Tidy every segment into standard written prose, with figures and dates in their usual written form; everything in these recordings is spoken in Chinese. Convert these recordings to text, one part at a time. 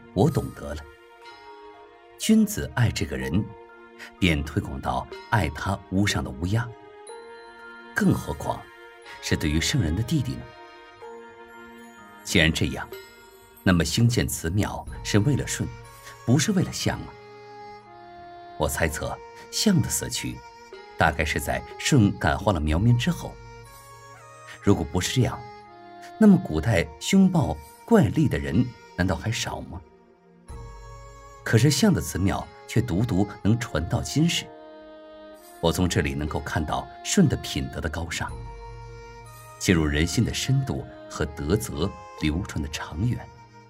我懂得了，君子爱这个人，便推广到爱他屋上的乌鸦，更何况是对于圣人的弟弟呢？既然这样，那么兴建祠庙是为了舜，不是为了象啊。我猜测象的死去大概是在舜感化了苗民之后。如果不是这样，那么古代凶暴怪力的人难道还少吗？可是象的祠庙却独独能传到今世。我从这里能够看到舜的品德的高尚，进入人心的深度和德泽流传的长远。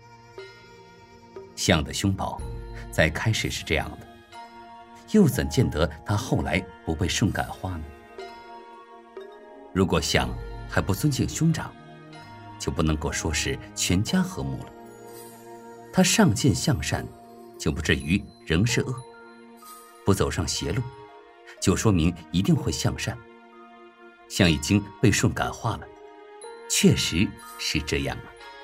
象的凶暴在开始是这样的，又怎见得他后来不被舜感化呢？如果象还不尊敬兄长，就不能够说是全家和睦了。他上进向善，就不至于仍是恶；不走上邪路，就说明一定会向善。象已经被舜感化了，确实是这样啊。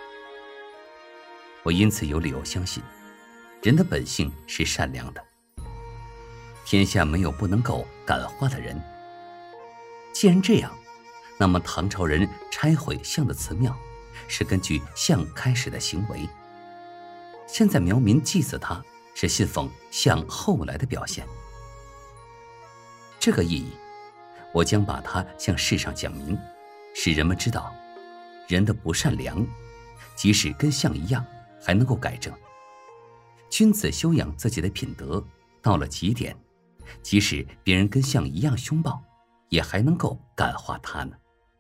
我因此有理由相信，人的本性是善良的。天下没有不能够感化的人。既然这样，那么唐朝人拆毁象的祠庙，是根据象开始的行为。现在苗民祭祀他，是信奉象后来的表现。这个意义，我将把它向世上讲明，使人们知道，人的不善良，即使跟象一样，还能够改正。君子修养自己的品德，到了极点，即使别人跟象一样凶暴，也还能够感化他呢。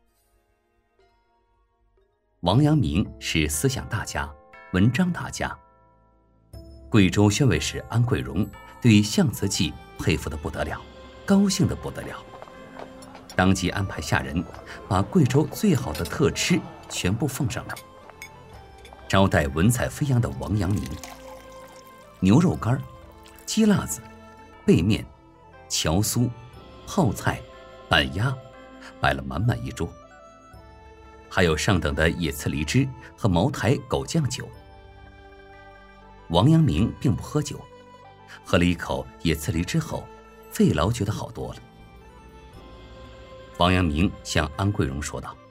王阳明是思想大家，文章大家。贵州宣慰使安贵荣对象祠记佩服得不得了，高兴得不得了，当即安排下人把贵州最好的特吃全部奉上来，招待文采飞扬的王阳明。牛肉干、鸡辣子、贝面、荞酥、泡菜、板鸭，摆了满满一桌，还有上等的野刺梨汁和茅台狗酱酒。王阳明并不喝酒，喝了一口野刺梨之后，肺痨觉得好多了。王阳明向安贵荣说道：“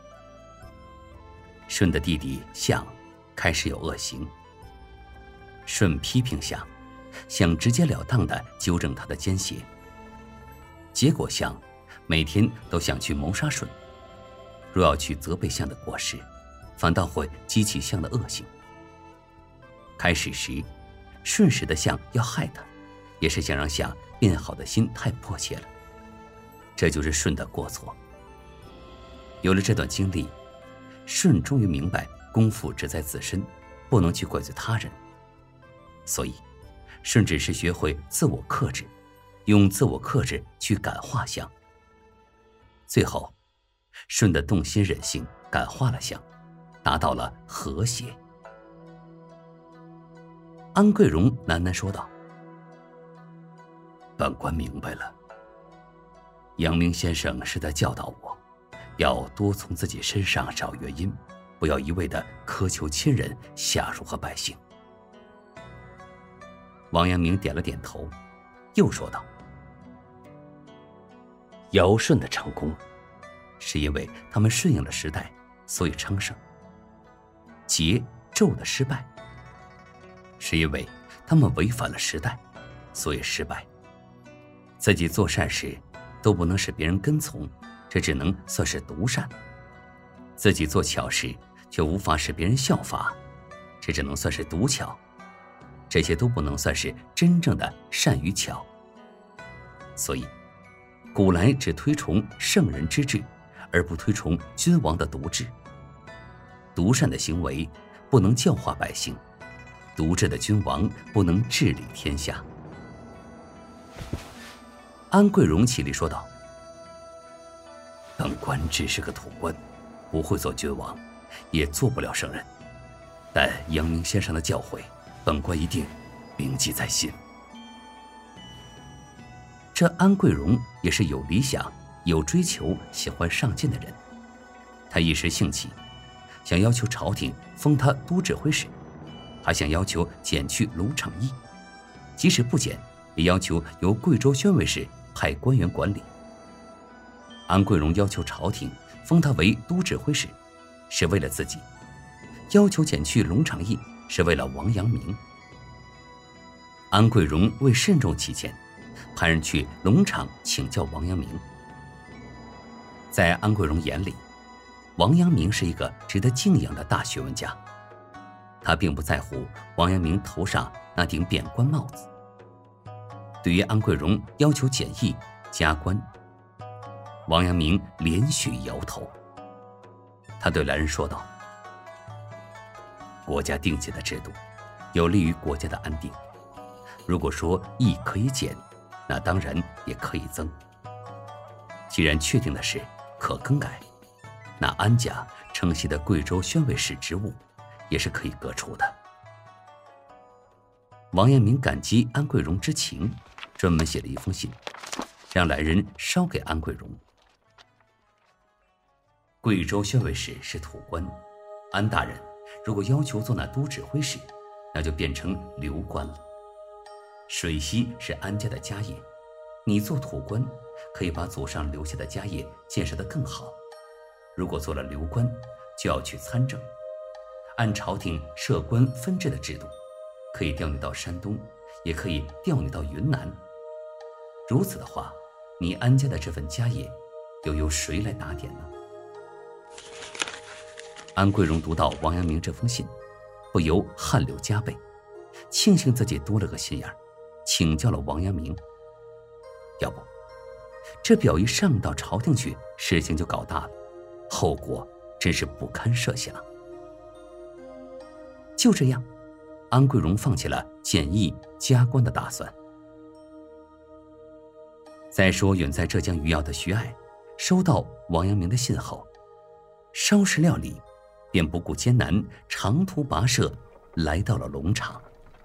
舜的弟弟象开始有恶行。舜批评象，想直截了当地纠正他的奸邪。结果象每天都想去谋杀舜，若要去责备象的过失，反倒会激起象的恶行。开始时，舜使的象要害他，也是想让象变好的心太迫切了，这就是舜的过错。有了这段经历，舜终于明白功夫只在自身，不能去怪罪他人。所以舜只是学会自我克制，用自我克制去感化象。最后，舜的动心忍性感化了象，达到了和谐。安贵荣喃喃说道：“本官明白了，阳明先生是在教导我，要多从自己身上找原因，不要一味地苛求亲人、下属和百姓。”王阳明点了点头，又说道：“尧舜的成功，是因为他们顺应了时代，所以昌盛；桀纣的失败，是因为他们违反了时代，所以失败。自己做善事都不能使别人跟从，这只能算是独善；自己做巧事却无法使别人效法，这只能算是独巧。这些都不能算是真正的善与巧。所以古来只推崇圣人之治，而不推崇君王的独治。独善的行为不能教化百姓，独治的君王不能治理天下。”安贵荣起立说道：“本官只是个土官，不会做君王，也做不了圣人，但阳明先生的教诲，本官一定铭记在心。”这安贵荣也是有理想、有追求、喜欢上进的人。他一时兴起，想要求朝廷封他都指挥使， 还想要求减去龙场驿，即使不减，也要求由贵州宣慰使派官员管理。安贵荣要求朝廷封他为都指挥使，是为了自己；要求减去龙场驿，是为了王阳明。安贵荣为慎重起见，派人去龙场请教王阳明。在安贵荣眼里，王阳明是一个值得敬仰的大学问家，他并不在乎王阳明头上那顶扁官帽子。对于安贵荣要求减役加官，王阳明连续摇头。他对来人说道：“国家定下的制度，有利于国家的安定。如果说役可以减，那当然也可以增。既然确定的是可更改，那安家承袭的贵州宣慰使职务，也是可以革除的。”王阳明感激安贵荣之情，专门写了一封信，让来人捎给安贵荣。贵州宣慰使是土官，安大人如果要求做那都指挥使，那就变成流官了。水西是安家的家业，你做土官，可以把祖上留下的家业建设得更好。如果做了流官，就要去参政，按朝廷设官分治的制度，可以调你到山东，也可以调你到云南。如此的话，你安家的这份家业，又由谁来打点呢？安贵荣读到王阳明这封信，不由汗流浃背，庆幸自己多了个心眼儿，请教了王阳明。要不，这表一上到朝廷去，事情就搞大了，后果真是不堪设想。就这样，安贵荣放弃了减役加官的打算。再说，远在浙江余姚的徐爱，收到王阳明的信后，稍事料理，便不顾艰难，长途跋涉来到了龙场。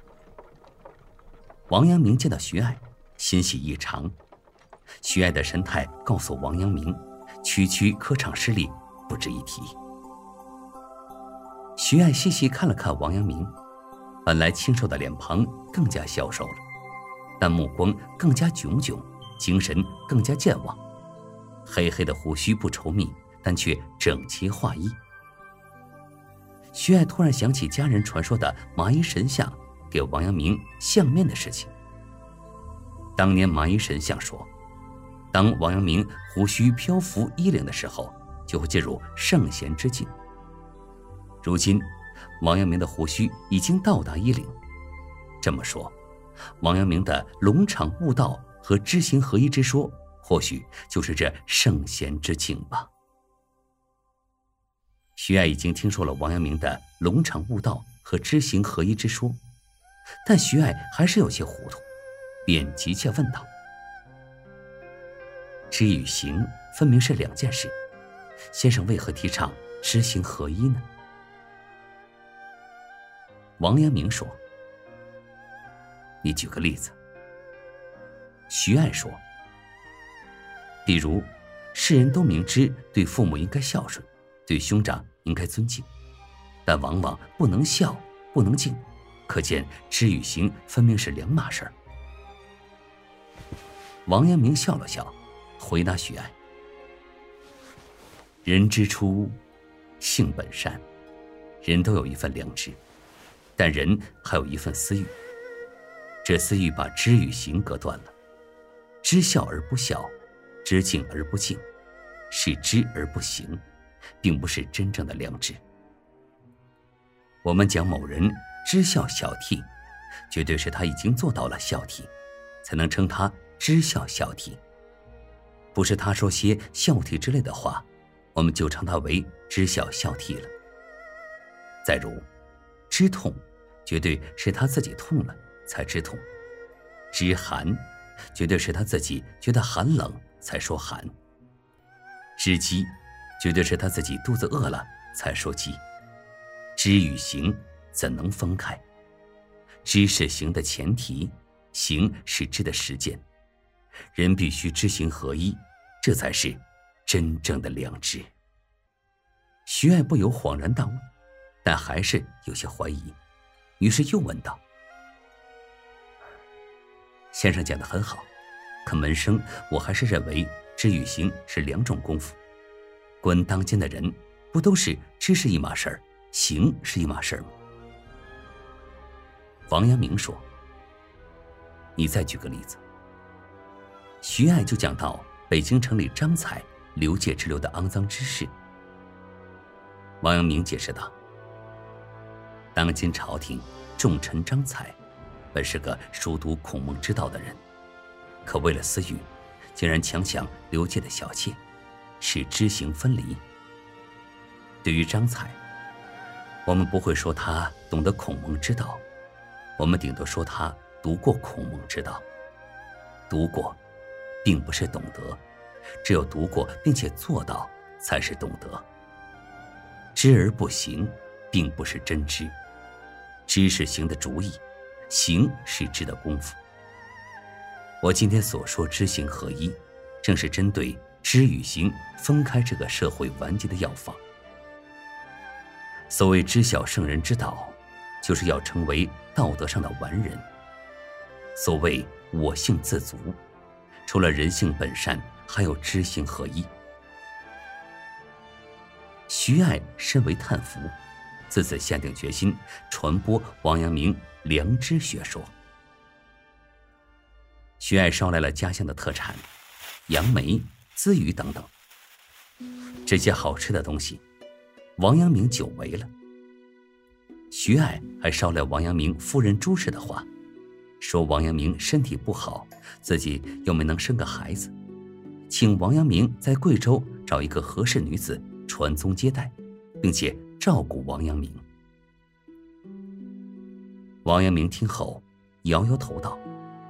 王阳明见到徐爱，欣喜异常。徐爱的神态告诉王阳明，区科场失利不值一提。徐爱细细看了看王阳明，本来清瘦的脸庞更加消瘦了，但目光更加炯炯，精神更加健忘。黑黑的胡须不稠密，但却整齐划一。徐爱突然想起家人传说的麻衣神像给王阳明相面的事情。当年麻衣神像说，当王阳明胡须漂浮衣领的时候，就会进入圣贤之境。如今王阳明的胡须已经到达衣领，这么说，王阳明的龙场悟道和知行合一之说，或许就是这圣贤之境吧。徐爱已经听说了王阳明的龙场悟道和知行合一之说，但徐爱还是有些糊涂，便急切问道：“知与行分明是两件事，先生为何提倡知行合一呢？”王阳明说：“你举个例子。”徐爱说：“比如，世人都明知对父母应该孝顺，对兄长应该尊敬，但往往不能孝，不能敬，可见知与行分明是两码事儿。”王阳明笑了笑，回答徐爱：“人之初，性本善，人都有一份良知，但人还有一份私欲。这私欲把知与行隔断了，知孝而不孝，知敬而不敬，是知而不行，并不是真正的良知。我们讲某人知孝孝悌，绝对是他已经做到了孝悌，才能称他知孝孝悌。不是他说些孝悌之类的话，我们就称他为知孝孝悌了。再如，知痛，绝对是他自己痛了才知痛；知寒，绝对是他自己觉得寒冷才说寒；知饥，绝对是他自己肚子饿了才说饥。知与行怎能分开？知是行的前提，行是知的实践。人必须知行合一，这才是真正的良知。徐爱不由恍然大悟，但还是有些怀疑。 于是又问道：“先生讲得很好，可门生我还是认为知与行是两种功夫。官当间的人不都是知是一码事儿，行是一码事儿吗？”王阳明说：“你再举个例子。”徐爱就讲到北京城里张才流界之流的肮脏之事。王阳明解释道：“当今朝廷重臣张才，本是个熟读孔孟之道的人，可为了私欲，竟然强抢流界的小妾，使知行分离。对于张才，我们不会说他懂得孔孟之道，我们顶多说他读过孔孟之道。读过并不是懂得，只有读过并且做到才是懂得。知而不行，并不是真知。知是行的主意，行是知的功夫。我今天所说知行合一，正是针对知与行分开这个社会顽疾的药方。所谓知晓圣人之道，就是要成为道德上的完人。所谓我性自足，除了人性本善，还有知行合一。徐爱身为探夫，自此下定决心传播王阳明良知学说。徐爱捎来了家乡的特产杨梅、鲻鱼等等，这些好吃的东西王阳明久违了。徐爱还捎来王阳明夫人朱氏的话，说王阳明身体不好，自己又没能生个孩子，请王阳明在贵州找一个合适女子传宗接代，并且照顾王阳明。王阳明听后摇摇头道：“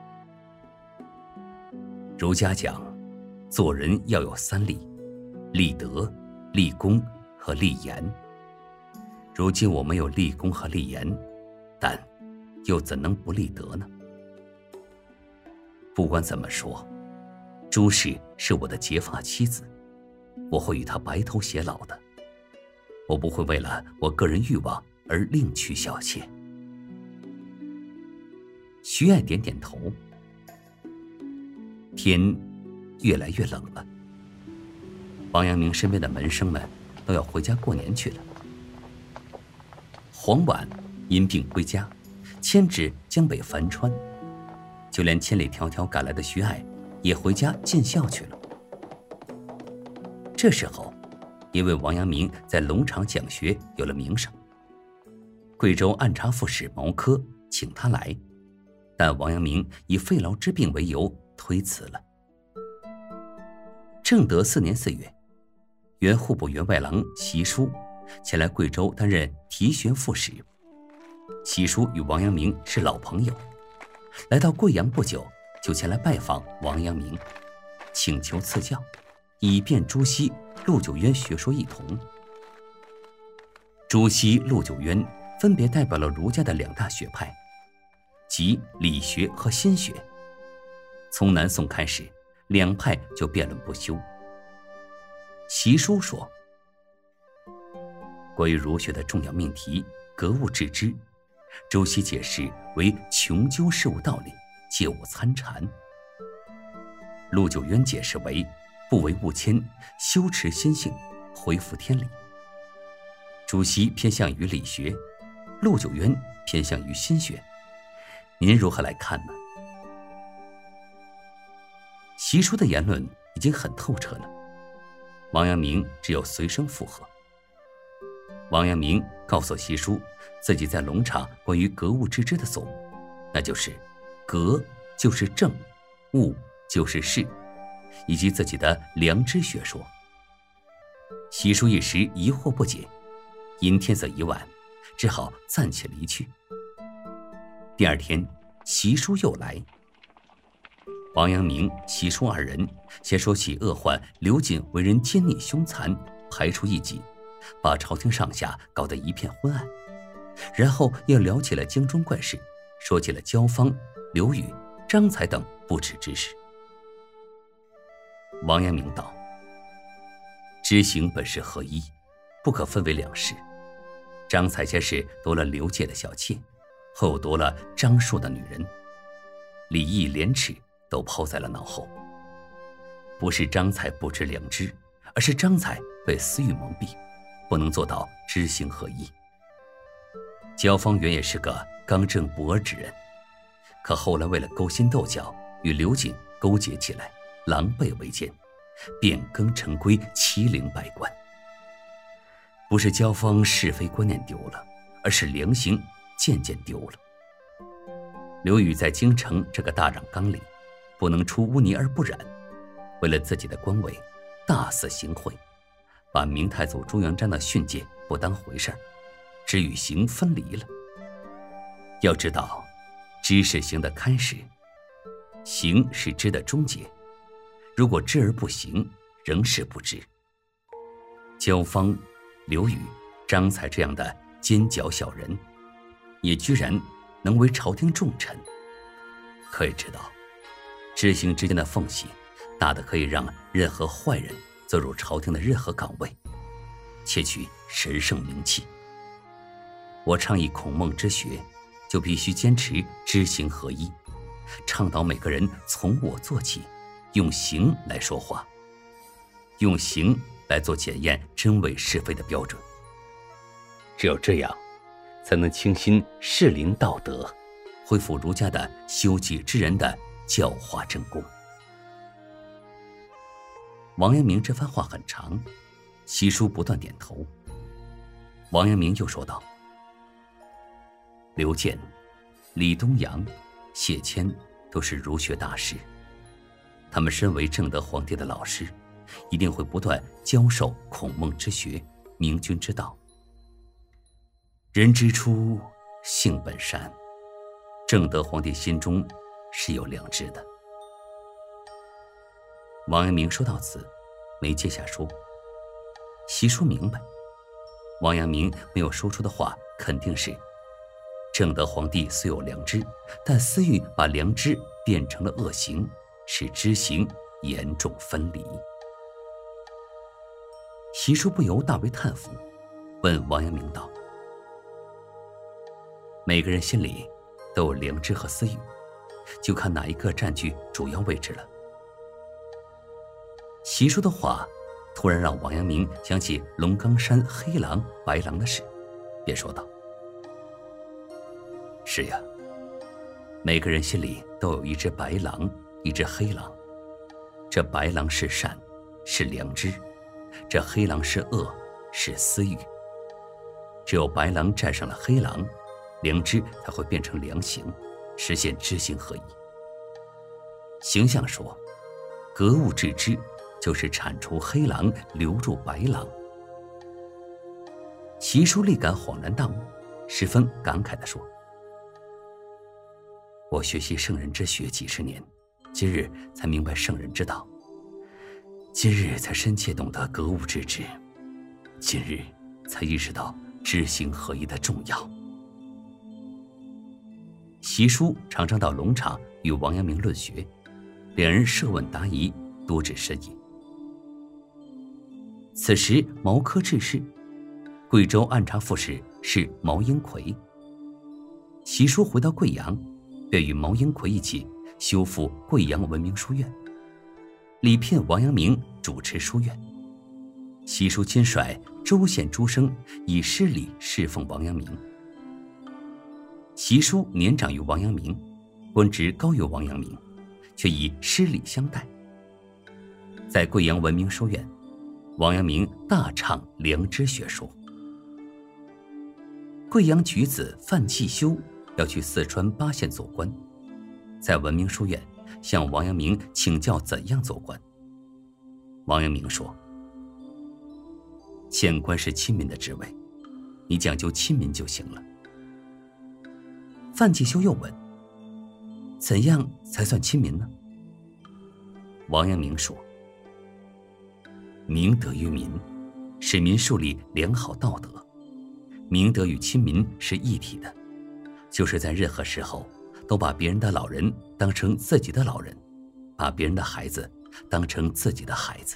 儒家讲，做人要有三立：立德、立功和立言。如今我没有立功和立言，但又怎能不立德呢？不管怎么说，朱氏是我的结发妻子，我会与她白头偕老的。我不会为了我个人欲望而另娶小妾。”徐爱点点头。天越来越冷了，王阳明身边的门生们都要回家过年去了。黄婉因病归家，迁至江北樊川，就连千里迢迢赶来的徐爱也回家尽孝去了。这时候，因为王阳明在龙场讲学有了名声，贵州按察副使毛科请他来，但王阳明以肺痨之病为由推辞了。正德4年4月，原户部员外郎习书前来贵州担任提选副使。习书与王阳明是老朋友，来到贵阳不久，就前来拜访王阳明，请求赐教，以便朱熹、陆九渊学说一同。朱熹、陆九渊分别代表了儒家的两大学派，即理学和心学。从南宋开始，两派就辩论不休。习书说：“关于儒学的重要命题格物致知，朱熹解释为穷究事物道理，切勿参禅；陆九渊解释为不为物迁，修持心性，恢复天理。朱熹偏向于理学，陆九渊偏向于心学，您如何来看呢？”习书的言论已经很透彻了，王阳明只有随声附和。王阳明告诉习书自己在龙场关于格物致知的所悟，那就是格就是正，物就是事，以及自己的良知学说。习书一时疑惑不解，因天色已晚，只好暂且离去。第二天，习书又来。王阳明、习书二人先说起恶患刘瑾为人奸逆凶残，排除异己，把朝廷上下搞得一片昏暗，然后又聊起了京中怪事，说起了焦芳、刘宇、张才等不耻之事。王阳明道：“知行本是合一，不可分为两事。张才先是夺了刘介的小妾， 后又夺了张硕的女人，礼义廉耻都抛在了脑后。不是张才不知良知，而是张才被私欲蒙蔽，不能做到知行合一。焦方圆也是个刚正不阿之人，可后来为了勾心斗角，与刘瑾勾结起来，狼狈为奸，变更成规，欺凌百官。不是焦方是非观念丢了，而是良心渐渐丢了。刘宇在京城这个大染缸里，不能出污泥而不染，为了自己的官位，大肆行贿，把明太祖朱元璋的训诫不当回事儿，知与行分离了。要知道，知是行的开始，行是知的终结。如果知而不行，仍是不知。焦方、刘宇、张才这样的奸狡小人，也居然能为朝廷重臣。可以知道，知行之间的缝隙大的可以让任何坏人走入朝廷的任何岗位，窃取神圣名器。我倡议孔孟之学，就必须坚持知行合一，倡导每个人从我做起，用行来说话，用行来做检验真伪是非的标准。只有这样，才能清新士林道德，恢复儒家的修己之人的教化正功。王阳明这番话很长，习书不断点头。王阳明又说道：刘健、李东阳、谢谦都是儒学大师，他们身为正德皇帝的老师，一定会不断教授孔孟之学、明君之道。人之初，性本善，正德皇帝心中是有良知的。王阳明说到此，没接下说。习书明白，王阳明没有说出的话肯定是：正德皇帝虽有良知，但私欲把良知变成了恶行，使知行严重分离。习书不由大为叹服，问王阳明道：每个人心里都有良知和私欲，就看哪一个占据主要位置了。习书的话突然让王阳明想起龙冈山黑狼白狼的事，便说道：是呀，每个人心里都有一只白狼，一只黑狼。这白狼是善，是良知；这黑狼是恶，是私欲。只有白狼战胜了黑狼，良知才会变成良行，实现知行合一。形象说，格物致知就是铲除黑狼，留住白狼。习书立感恍然大悟，十分感慨地说：我学习圣人之学几十年，今日才明白圣人之道，今日才深切懂得格物致知，今日才意识到知行合一的重要。习书常常到龙场与王阳明论学，两人设问答疑，多指深意。此时毛科致仕，贵州按察副使是毛英奎。习书回到贵阳，便与毛英奎一起修复贵阳文明书院，礼聘王阳明主持书院。习书亲率州县诸生以诗礼侍奉王阳明。习书年长于王阳明，官职高于王阳明，却以诗礼相待。在贵阳文明书院，王阳明大倡良知学说。贵阳举子范继修要去四川巴县做官，在文明书院向王阳明请教怎样做官。王阳明说：县官是亲民的职位，你讲究亲民就行了。范继修又问：怎样才算亲民呢？王阳明说：明德于民，使民树立良好道德。明德与亲民是一体的，就是在任何时候都把别人的老人当成自己的老人，把别人的孩子当成自己的孩子。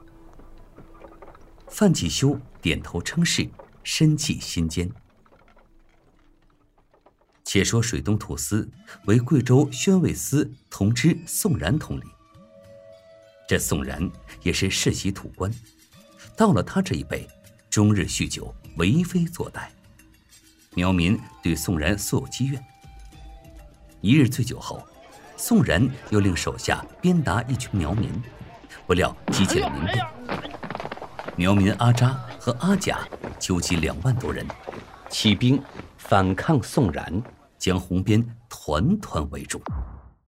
范继修点头称是，深记心间。 且说水东土司为贵州宣慰司同知宋然统领。这宋然也是世袭土官，到了他这一辈，终日酗酒，为非作歹。苗民对宋然素有积怨。一日醉酒后，宋然又令手下鞭打一群苗民，不料激起了民变。苗民阿扎和阿甲纠集2万多人，起兵反抗宋然，将红边团团围住。